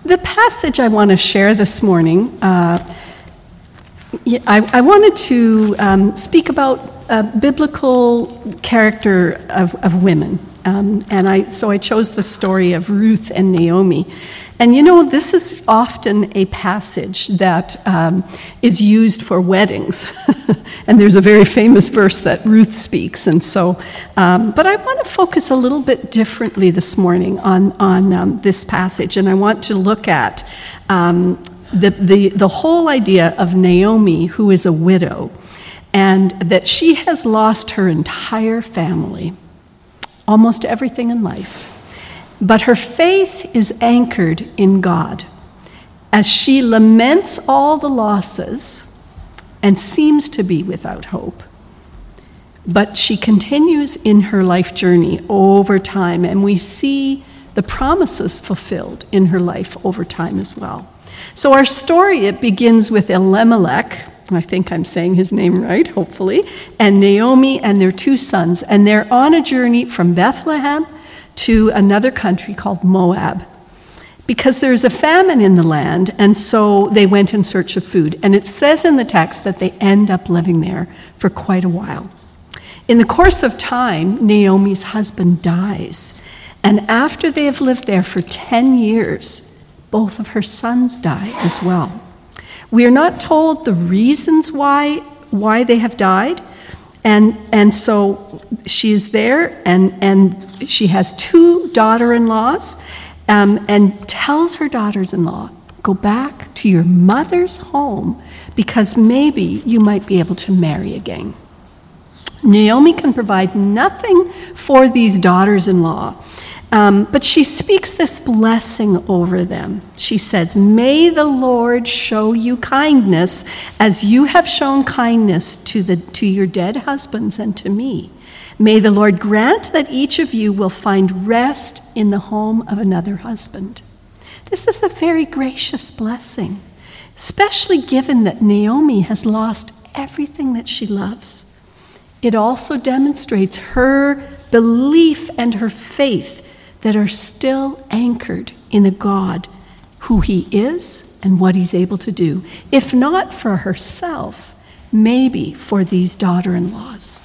The passage I want to share this morning, I wanted to speak about biblical character of women. So I chose the story of Ruth and Naomi. And this is often a passage that is used for weddings. And there's a very famous verse that Ruth speaks. And so, but I want to focus a little bit differently this morning on this passage. And I want to look at the whole idea of Naomi, who is a widow, and that she has lost her entire family, almost everything in life. But her faith is anchored in God as she laments all the losses and seems to be without hope. But she continues in her life journey over time, and we see the promises fulfilled in her life over time as well. So our story, it begins with Elimelech, I think I'm saying his name right, hopefully, and Naomi and their two sons, and they're on a journey from Bethlehem to another country called Moab, because there's a famine in the land, and so they went in search of food. And it says in the text that they end up living there for quite a while. In the course of time, Naomi's husband dies, and after they have lived there for 10 years, both of her sons die as well. We are not told the reasons why they have died, and so she is there, and she has two daughter-in-laws, and tells her daughters-in-law, go back to your mother's home because maybe you might be able to marry again. Naomi can provide nothing for these daughters-in-law, but she speaks this blessing over them. She says, may the Lord show you kindness as you have shown kindness to your dead husbands and to me. May the Lord grant that each of you will find rest in the home of another husband. This is a very gracious blessing, especially given that Naomi has lost everything that she loves. It also demonstrates her belief and her faith that are still anchored in a God who he is and what he's able to do. If not for herself, maybe for these daughter-in-laws.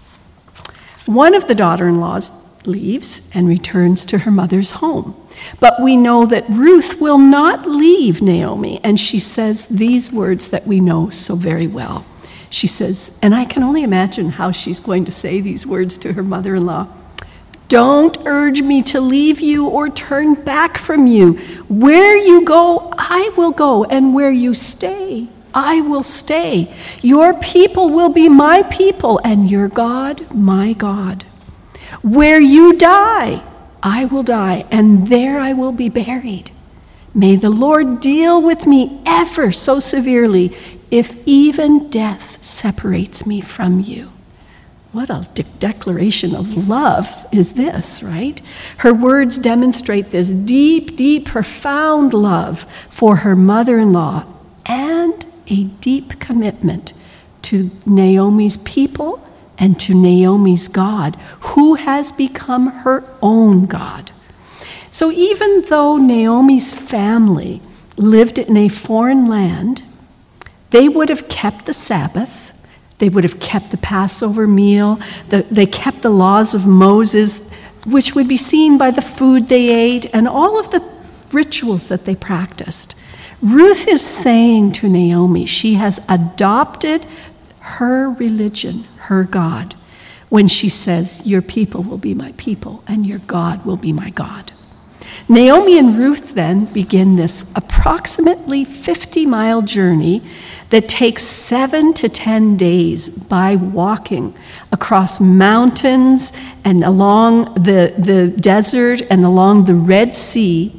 One of the daughter-in-laws leaves and returns to her mother's home. But we know that Ruth will not leave Naomi, and she says these words that we know so very well. She says, and I can only imagine how she's going to say these words to her mother-in-law, don't urge me to leave you or turn back from you. Where you go, I will go, and where you stay, I will stay. Your people will be my people, and your God, my God. Where you die, I will die, and there I will be buried. May the Lord deal with me ever so severely, if even death separates me from you. What a declaration of love is this, right? Her words demonstrate this deep, deep, profound love for her mother-in-law and a deep commitment to Naomi's people and to Naomi's God, who has become her own God. So even though Naomi's family lived in a foreign land, they would have kept the Sabbath. They would have kept the Passover meal. They kept the laws of Moses, which would be seen by the food they ate and all of the rituals that they practiced. Ruth is saying to Naomi, she has adopted her religion, her God, when she says, your people will be my people and your God will be my God. Naomi and Ruth then begin this approximately 50-mile journey that takes 7 to 10 days by walking across mountains and along the desert and along the Dead Sea,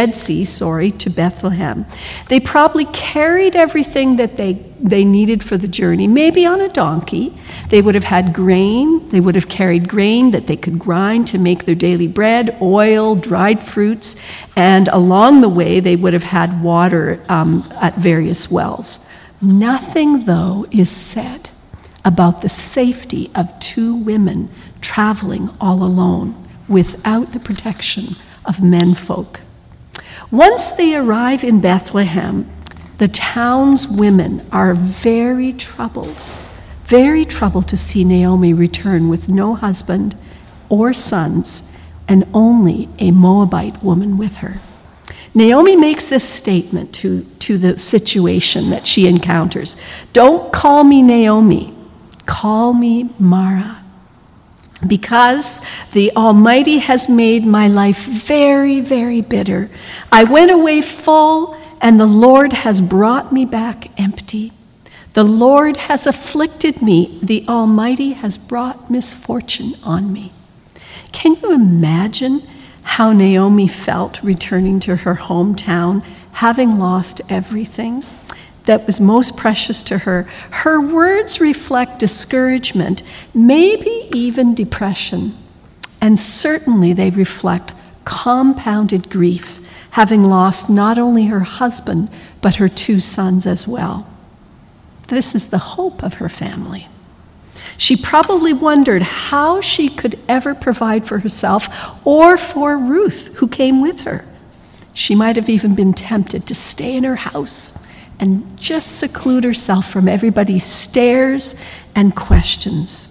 to Bethlehem. They probably carried everything that they needed for the journey, maybe on a donkey. They would have had grain. They would have carried grain that they could grind to make their daily bread, oil, dried fruits, and along the way they would have had water at various wells. Nothing, though, is said about the safety of two women traveling all alone without the protection of menfolk. Once they arrive in Bethlehem, the town's women are very troubled to see Naomi return with no husband or sons and only a Moabite woman with her. Naomi makes this statement to the situation that she encounters. Don't call me Naomi, call me Mara, because the Almighty has made my life very, very bitter. I went away full, and the Lord has brought me back empty. The Lord has afflicted me. The Almighty has brought misfortune on me. Can you imagine how Naomi felt returning to her hometown, having lost everything that was most precious to her? Her words reflect discouragement, maybe even depression, and certainly they reflect compounded grief, having lost not only her husband, but her 2 sons as well. This is the hope of her family. She probably wondered how she could ever provide for herself or for Ruth, who came with her. She might have even been tempted to stay in her house and just seclude herself from everybody's stares and questions.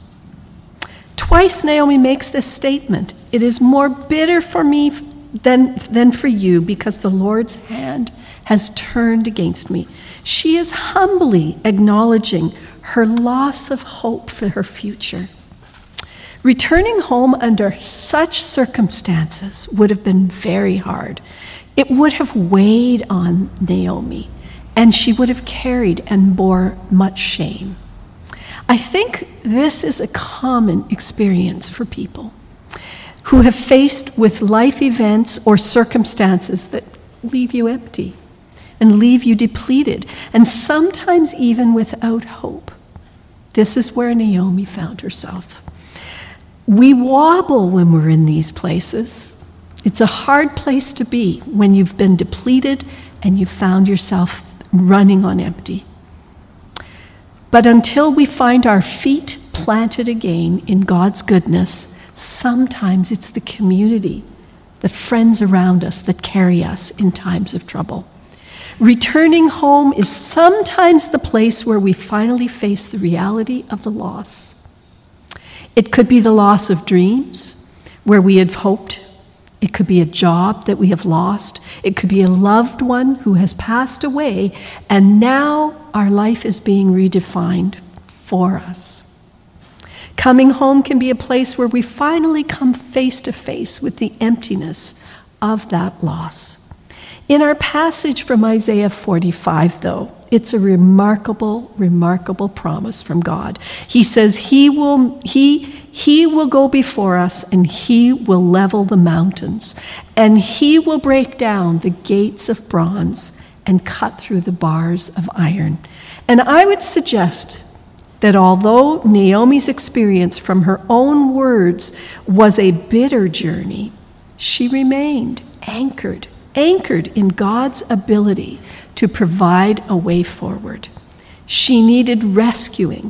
Twice Naomi makes this statement: "It is more bitter for me than for you, because the Lord's hand has turned against me." She is humbly acknowledging her loss of hope for her future. Returning home under such circumstances would have been very hard. It would have weighed on Naomi, and she would have carried and bore much shame. I think this is a common experience for people who have faced with life events or circumstances that leave you empty and leave you depleted, and sometimes even without hope. This is where Naomi found herself. We wobble when we're in these places. It's a hard place to be when you've been depleted and you found yourself running on empty. But until we find our feet planted again in God's goodness, sometimes it's the community, the friends around us that carry us in times of trouble. Returning home is sometimes the place where we finally face the reality of the loss. It could be the loss of dreams where we had hoped. It could be a job that we have lost. It could be a loved one who has passed away, and now our life is being redefined for us. Coming home can be a place where we finally come face to face with the emptiness of that loss. In our passage from Isaiah 45, though, it's a remarkable, remarkable promise from God. He says he will go before us, and he will level the mountains, and he will break down the gates of bronze and cut through the bars of iron. And I would suggest that although Naomi's experience from her own words was a bitter journey, she remained anchored in God's ability to provide a way forward. She needed rescuing,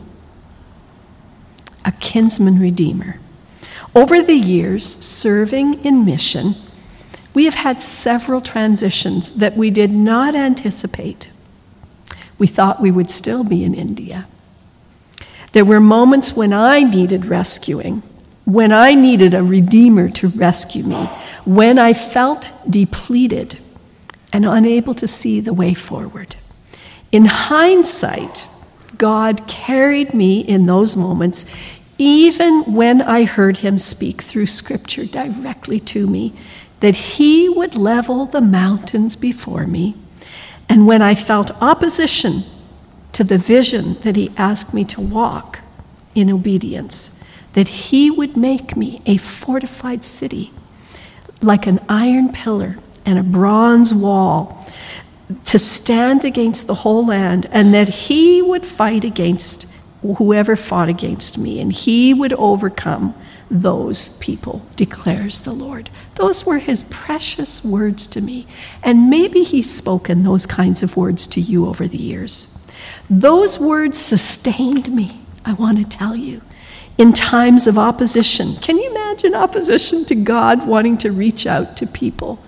a kinsman redeemer. Over the years, serving in mission, we have had several transitions that we did not anticipate. We thought we would still be in India. There were moments when I needed rescuing, when I needed a redeemer to rescue me, when I felt depleted and unable to see the way forward. In hindsight, God carried me in those moments, even when I heard him speak through Scripture directly to me, that he would level the mountains before me. And when I felt opposition to the vision that he asked me to walk in obedience, that he would make me a fortified city, like an iron pillar and a bronze wall, to stand against the whole land, and that he would fight against whoever fought against me, and he would overcome those people, declares the Lord. Those were his precious words to me, and maybe he's spoken those kinds of words to you over the years. Those words sustained me, I want to tell you, in times of opposition. Can you imagine opposition to God wanting to reach out to people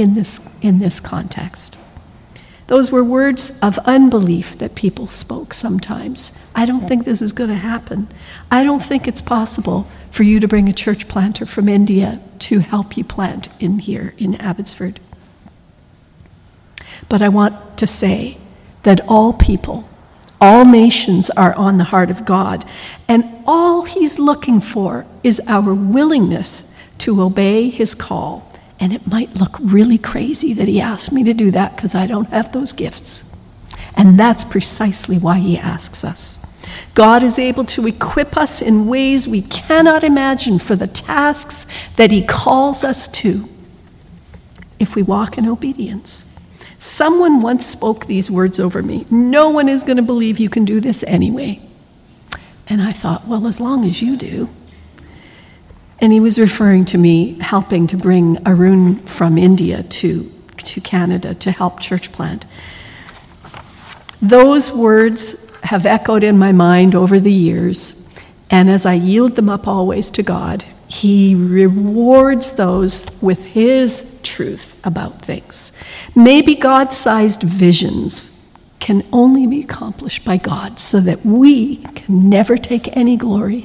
in this context. Those were words of unbelief that people spoke sometimes. I don't think this is going to happen. I don't think it's possible for you to bring a church planter from India to help you plant in here in Abbotsford. But I want to say that all people, all nations are on the heart of God, and all he's looking for is our willingness to obey his call. And it might look really crazy that he asked me to do that because I don't have those gifts. And that's precisely why he asks us. God is able to equip us in ways we cannot imagine for the tasks that he calls us to if we walk in obedience. Someone once spoke these words over me: "No one is going to believe you can do this anyway." And I thought, well, as long as you do. And he was referring to me helping to bring Arun from India to Canada to help church plant. Those words have echoed in my mind over the years, and as I yield them up always to God, he rewards those with his truth about things. Maybe God-sized visions can only be accomplished by God so that we can never take any glory.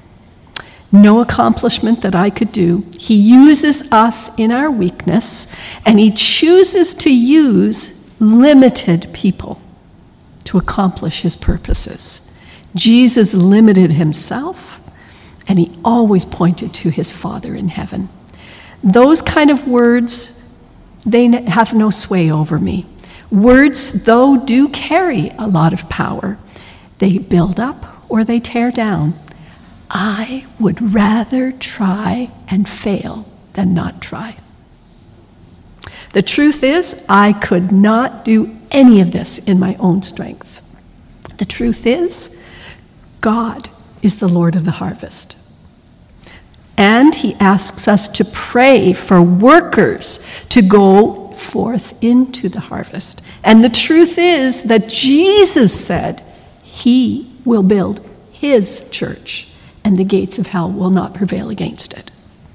No accomplishment that I could do. He uses us in our weakness, and he chooses to use limited people to accomplish his purposes. Jesus limited himself, and he always pointed to his Father in heaven. Those kind of words, they have no sway over me. Words, though, do carry a lot of power. They build up or they tear down. I would rather try and fail than not try. The truth is, I could not do any of this in my own strength. The truth is, God is the Lord of the harvest. And he asks us to pray for workers to go forth into the harvest. And the truth is that Jesus said he will build his church, and the gates of hell will not prevail against it.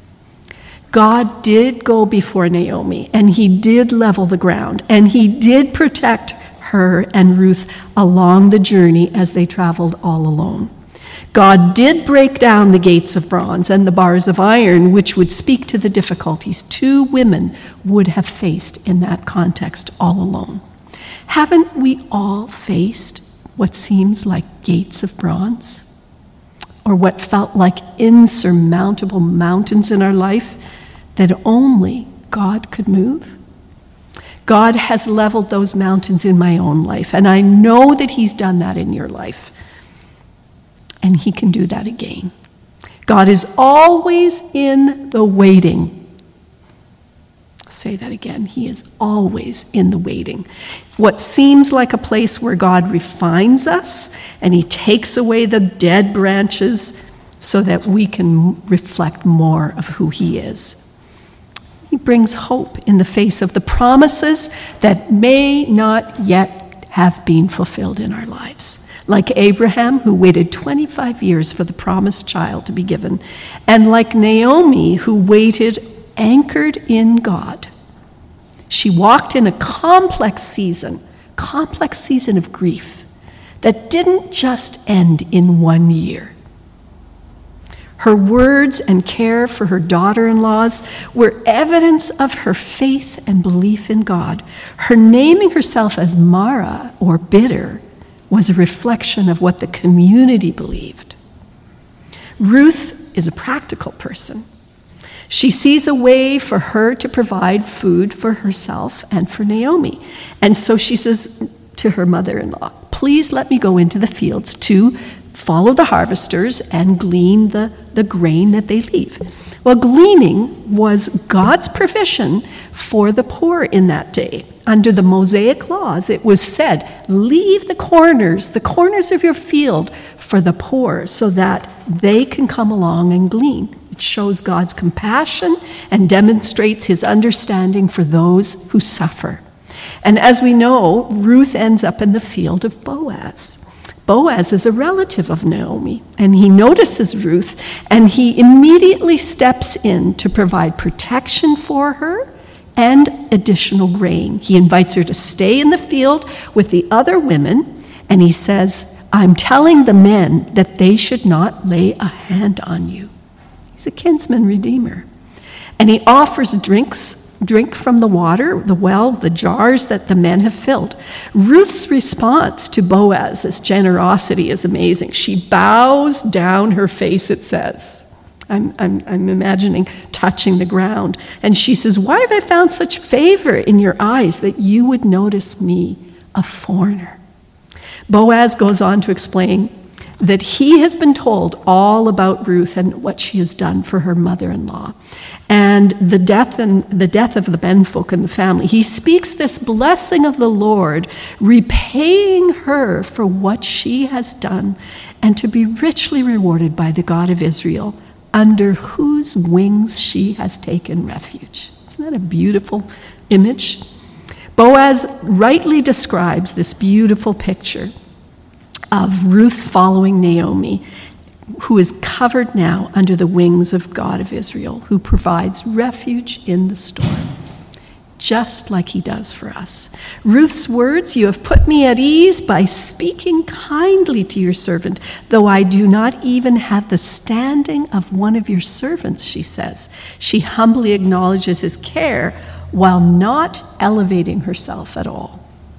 God did go before Naomi, and he did level the ground, and he did protect her and Ruth along the journey as they traveled all alone. God did break down the gates of bronze and the bars of iron, which would speak to the difficulties 2 women would have faced in that context all alone. Haven't we all faced what seems like gates of bronze? Or what felt like insurmountable mountains in our life that only God could move? God has leveled those mountains in my own life, and I know that he's done that in your life. And he can do that again. God is always in the waiting. I'll say that again. He is always in the waiting. What seems like a place where God refines us and he takes away the dead branches so that we can reflect more of who he is. He brings hope in the face of the promises that may not yet have been fulfilled in our lives. Like Abraham, who waited 25 years for the promised child to be given, and like Naomi, who waited anchored in God. She walked in a complex season of grief that didn't just end in 1 year. Her words and care for her daughter-in-laws were evidence of her faith and belief in God. Her naming herself as Mara, or bitter, was a reflection of what the community believed. Ruth is a practical person. She sees a way for her to provide food for herself and for Naomi. And so she says to her mother-in-law, "Please let me go into the fields to follow the harvesters and glean the grain that they leave." Well, gleaning was God's provision for the poor in that day. Under the Mosaic laws, it was said, leave the corners of your field for the poor so that they can come along and glean. It shows God's compassion and demonstrates his understanding for those who suffer. And as we know, Ruth ends up in the field of Boaz. Boaz is a relative of Naomi, and he notices Ruth, and he immediately steps in to provide protection for her, and additional grain. He invites her to stay in the field with the other women, and he says, I'm telling the men that they should not lay a hand on you. He's a kinsman redeemer. And he offers drink from the water, the well, the jars that the men have filled. Ruth's response to Boaz's generosity is amazing. She bows down her face, it says. I'm imagining touching the ground. And she says, why have I found such favor in your eyes that you would notice me, a foreigner? Boaz goes on to explain that he has been told all about Ruth and what she has done for her mother-in-law and the death of the menfolk in the family. He speaks this blessing of the Lord, repaying her for what she has done and to be richly rewarded by the God of Israel, under whose wings she has taken refuge. Isn't that a beautiful image? Boaz rightly describes this beautiful picture of Ruth's following Naomi, who is covered now under the wings of God of Israel, who provides refuge in the storm, just like he does for us. Ruth's words, you have put me at ease by speaking kindly to your servant, though I do not even have the standing of one of your servants, she says. She humbly acknowledges his care while not elevating herself at all.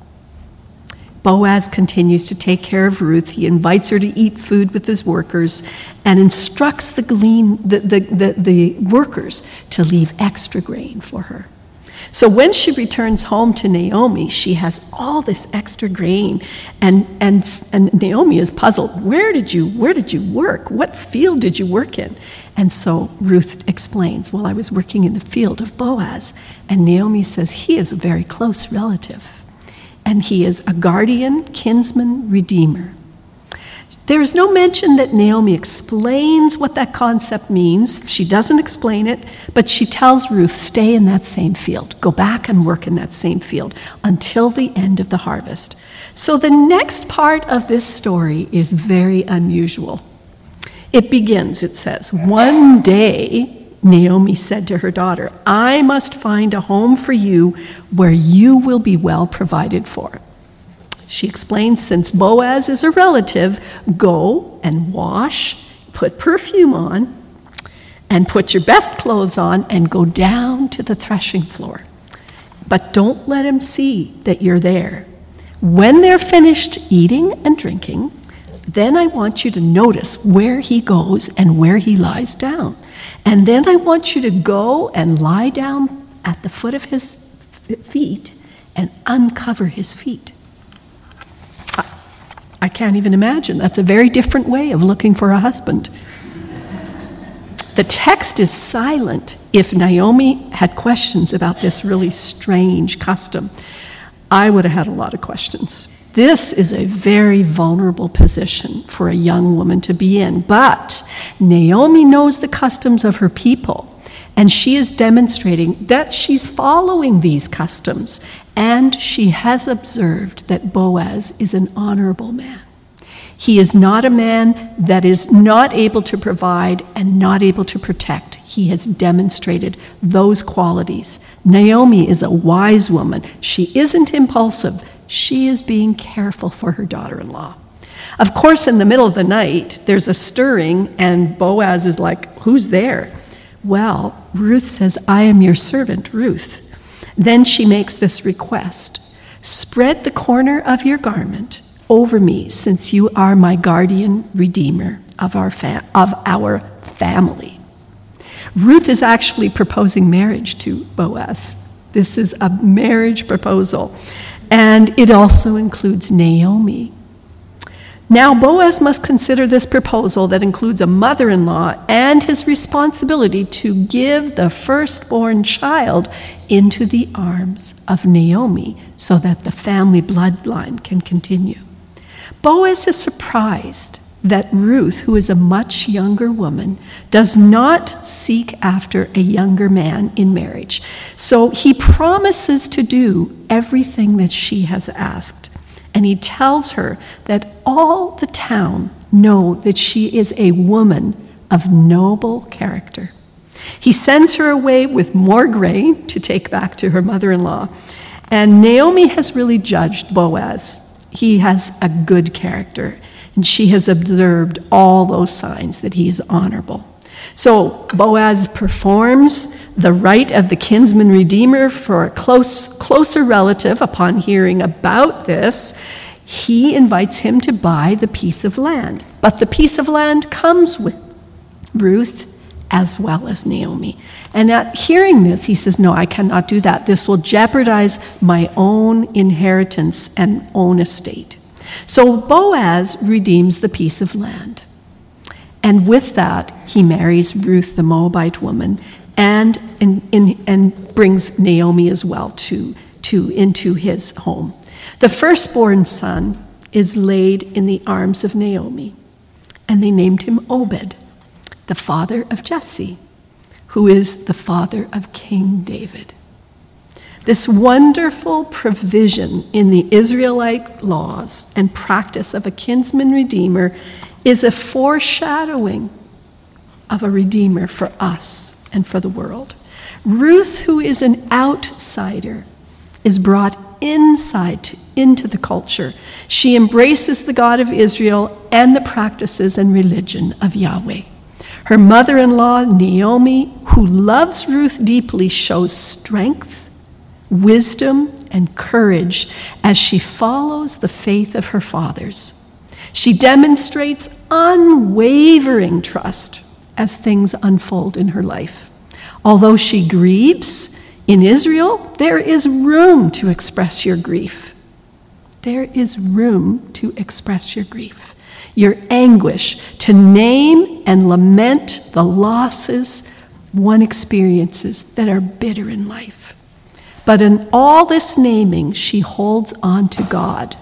Boaz continues to take care of Ruth. He invites her to eat food with his workers and instructs the workers to leave extra grain for her. So when she returns home to Naomi, she has all this extra grain, and Naomi is puzzled. Where did you work? What field did you work in? And so Ruth explains, well, I was working in the field of Boaz. And Naomi says, he is a very close relative. And he is a guardian, kinsman, redeemer. There is no mention that Naomi explains what that concept means. She doesn't explain it, but she tells Ruth, stay in that same field. Go back and work in that same field until the end of the harvest. So the next part of this story is very unusual. It begins, it says, one day Naomi said to her daughter, I must find a home for you where you will be well provided for. She explains, since Boaz is a relative, go and wash, put perfume on, and put your best clothes on, and go down to the threshing floor. But don't let him see that you're there. When they're finished eating and drinking, then I want you to notice where he goes and where he lies down. And then I want you to go and lie down at the foot of his feet and uncover his feet. I can't even imagine. That's a very different way of looking for a husband. The text is silent if Naomi had questions about this really strange custom. I would have had a lot of questions. This is a very vulnerable position for a young woman to be in, but Naomi knows the customs of her people, and she is demonstrating that she's following these customs, and she has observed that Boaz is an honorable man. He is not a man that is not able to provide and not able to protect. He has demonstrated those qualities. Naomi is a wise woman. She isn't impulsive. She is being careful for her daughter-in-law. Of course, in the middle of the night, there's a stirring, and Boaz is like, who's there? Well, Ruth says, I am your servant, Ruth. Then she makes this request. Spread the corner of your garment over me, since you are my guardian redeemer of our family. Ruth is actually proposing marriage to Boaz. This is a marriage proposal. And it also includes Naomi. Now Boaz must consider this proposal that includes a mother-in-law and his responsibility to give the firstborn child into the arms of Naomi so that the family bloodline can continue. Boaz is surprised that Ruth, who is a much younger woman, does not seek after a younger man in marriage. So he promises to do everything that she has asked. And he tells her that all the town know that she is a woman of noble character. He sends her away with more grain to take back to her mother-in-law. And Naomi has really judged Boaz. He has a good character, and she has observed all those signs that he is honorable. So Boaz performs the rite of the kinsman redeemer for a closer relative. Upon hearing about this, he invites him to buy the piece of land. But the piece of land comes with Ruth as well as Naomi. And at hearing this, he says, no, I cannot do that. This will jeopardize my own inheritance and own estate. So Boaz redeems the piece of land. And with that, he marries Ruth, the Moabite woman, and brings Naomi as well into his home. The firstborn son is laid in the arms of Naomi, and they named him Obed, the father of Jesse, who is the father of King David. This wonderful provision in the Israelite laws and practice of a kinsman redeemer is a foreshadowing of a redeemer for us and for the world. Ruth, who is an outsider, is brought into the culture. She embraces the God of Israel and the practices and religion of Yahweh. Her mother-in-law, Naomi, who loves Ruth deeply, shows strength, wisdom, and courage as she follows the faith of her fathers. She demonstrates unwavering trust as things unfold in her life. Although she grieves, in Israel, there is room to express your grief. There is room to express your grief, your anguish, to name and lament the losses one experiences that are bitter in life. But in all this naming, she holds on to God,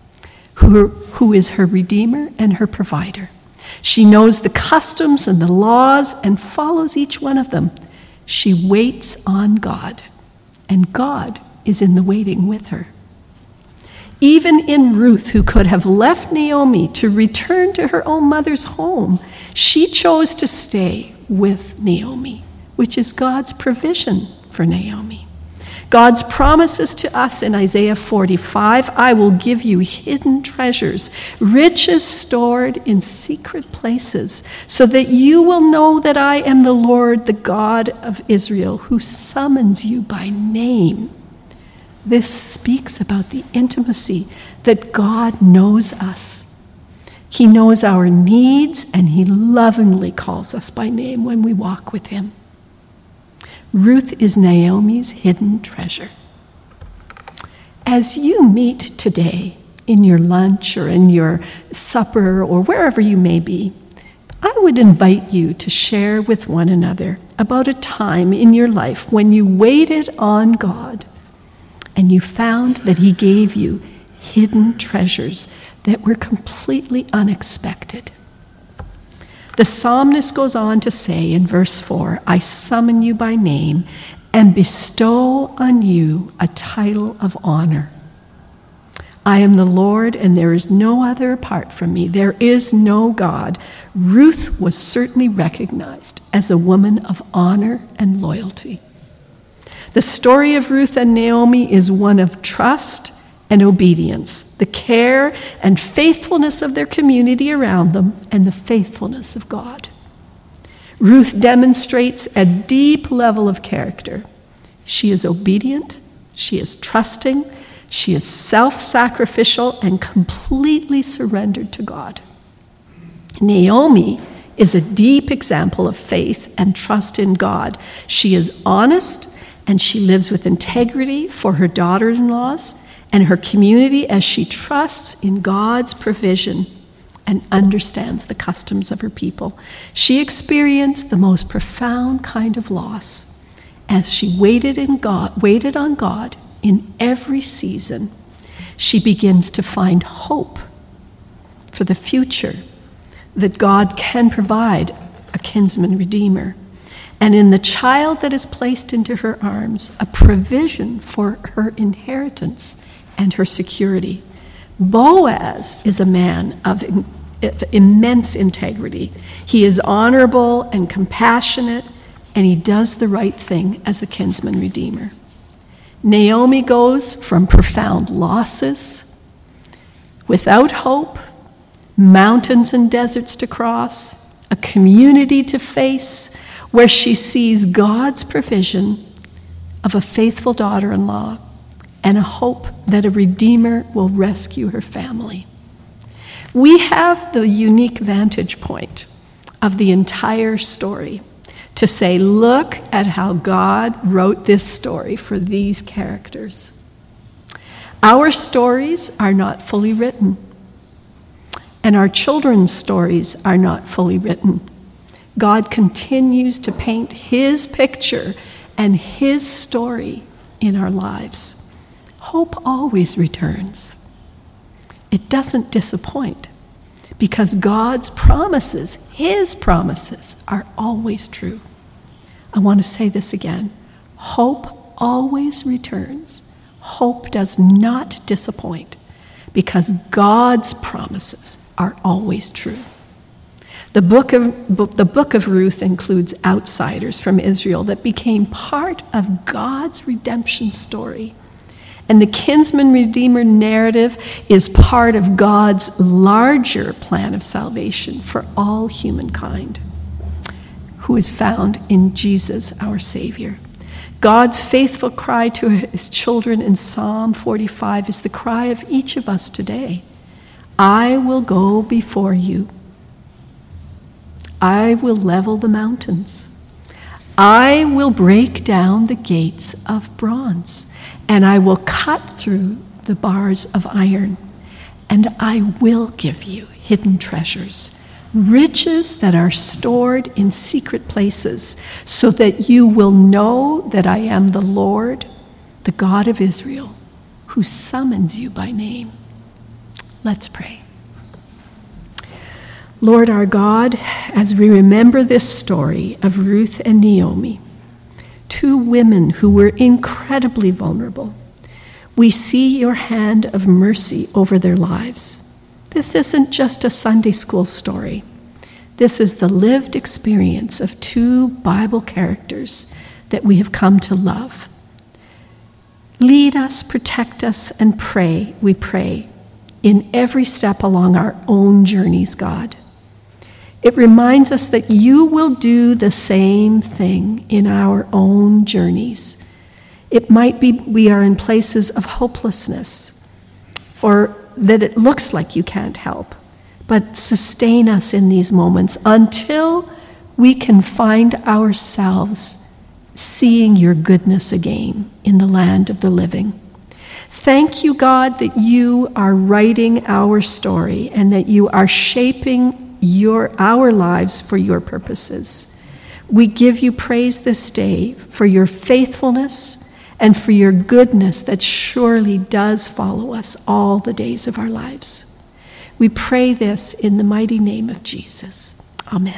who is her Redeemer and her provider. She knows the customs and the laws and follows each one of them. She waits on God, and God is in the waiting with her. Even in Ruth, who could have left Naomi to return to her own mother's home, she chose to stay with Naomi, which is God's provision for Naomi. God's promises to us in Isaiah 45, I will give you hidden treasures, riches stored in secret places, so that you will know that I am the Lord, the God of Israel, who summons you by name. This speaks about the intimacy that God knows us. He knows our needs, and he lovingly calls us by name when we walk with him. Ruth is Naomi's hidden treasure. As you meet today in your lunch or in your supper or wherever you may be, I would invite you to share with one another about a time in your life when you waited on God and you found that he gave you hidden treasures that were completely unexpected. The psalmist goes on to say in verse 4, I summon you by name and bestow on you a title of honor. I am the Lord, and there is no other apart from me. There is no God. Ruth was certainly recognized as a woman of honor and loyalty. The story of Ruth and Naomi is one of trust and obedience, the care and faithfulness of their community around them, and the faithfulness of God. Ruth demonstrates a deep level of character. She is obedient, she is trusting, she is self-sacrificial and completely surrendered to God. Naomi is a deep example of faith and trust in God. She is honest and she lives with integrity for her daughters-in-laws and her community as she trusts in God's provision and understands the customs of her people. She experienced the most profound kind of loss as she waited on God in every season. She begins to find hope for the future, that God can provide a kinsman redeemer. And in the child that is placed into her arms, a provision for her inheritance and her security. Boaz is a man of immense integrity. He is honorable and compassionate. and he does the right thing as a kinsman redeemer. Naomi goes from profound losses, without hope, mountains and deserts to cross, a community to face, where she sees God's provision of a faithful daughter-in-law and a hope that a redeemer will rescue her family. We have the unique vantage point of the entire story to say, look at how God wrote this story for these characters. Our stories are not fully written, and our children's stories are not fully written. God continues to paint his picture and his story in our lives. Hope always returns. It doesn't disappoint because God's promises, his promises, are always true. I want to say this again. Hope always returns. Hope does not disappoint because God's promises are always true. The book of Ruth includes outsiders from Israel that became part of God's redemption story. And the kinsman redeemer narrative is part of God's larger plan of salvation for all humankind, who is found in Jesus, our Savior. God's faithful cry to his children in Psalm 45 is the cry of each of us today. I will go before you. I will level the mountains. I will break down the gates of bronze, and I will cut through the bars of iron, and I will give you hidden treasures, riches that are stored in secret places, so that you will know that I am the Lord, the God of Israel, who summons you by name. Let's pray. Lord our God, as we remember this story of Ruth and Naomi, two women who were incredibly vulnerable, we see your hand of mercy over their lives. This isn't just a Sunday school story. This is the lived experience of two Bible characters that we have come to love. Lead us, protect us, and pray, we pray, in every step along our own journeys, God. It reminds us that you will do the same thing in our own journeys. It might be we are in places of hopelessness, or that it looks like you can't help, but sustain us in these moments until we can find ourselves seeing your goodness again in the land of the living. Thank you, God, that you are writing our story and that you are shaping our lives for your purposes. We give you praise this day for your faithfulness and for your goodness that surely does follow us all the days of our lives. We pray this in the mighty name of Jesus. Amen.